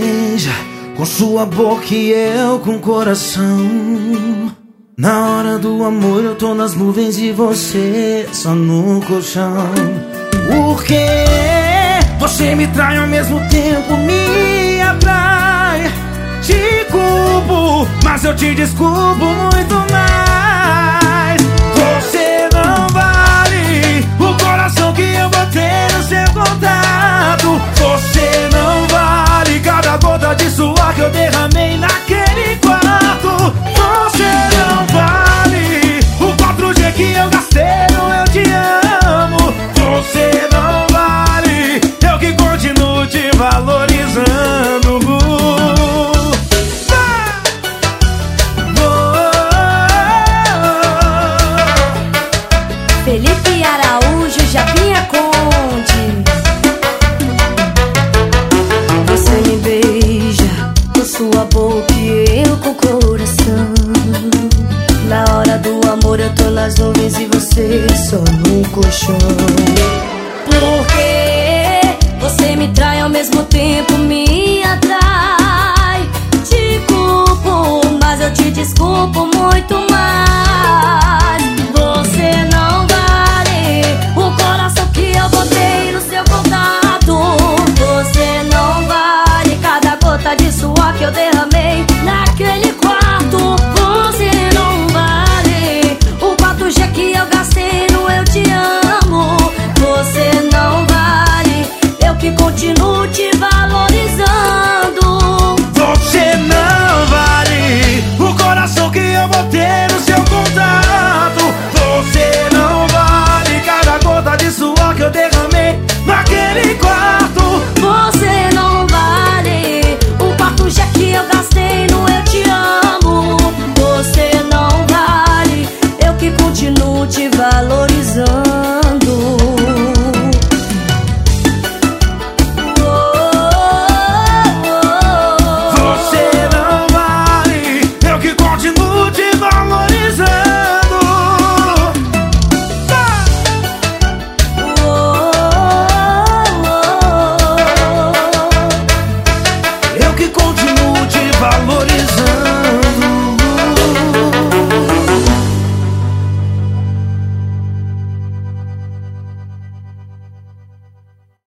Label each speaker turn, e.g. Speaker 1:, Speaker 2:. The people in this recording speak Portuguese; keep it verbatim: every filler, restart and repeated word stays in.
Speaker 1: beija com sua boca e eu com o coração. Na hora do amor eu tô nas nuvens e você só no colchão. Por que você me trai ao mesmo tempo me atrai? Te culpo, mas eu te desculpo muito mais. Você não vale o coração que eu botei no seu contato. Você não vale cada gota de suor que eu derramei